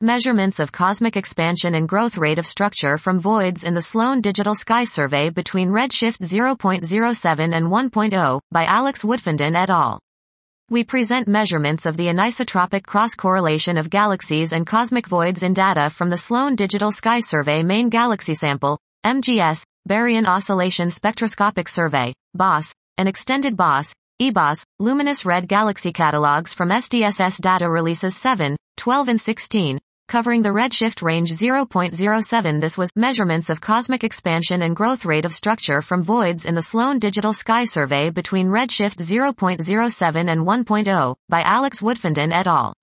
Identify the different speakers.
Speaker 1: Measurements of cosmic expansion and growth rate of structure from voids in the Sloan Digital Sky Survey between redshift 0.07 and 1.0, by Alex Woodfenden et al. We present measurements of the anisotropic cross-correlation of galaxies and cosmic voids in data from the Sloan Digital Sky Survey Main Galaxy Sample, MGS, Baryon Oscillation Spectroscopic Survey, BOSS, and Extended BOSS, EBOSS, Luminous Red Galaxy Catalogs from SDSS Data Releases 7, 12 and 16, covering the redshift range 0.07. This was measurements of cosmic expansion and growth rate of structure from voids in the Sloan Digital Sky Survey between redshift 0.07 and 1.0, by Alex Woodfenden et al.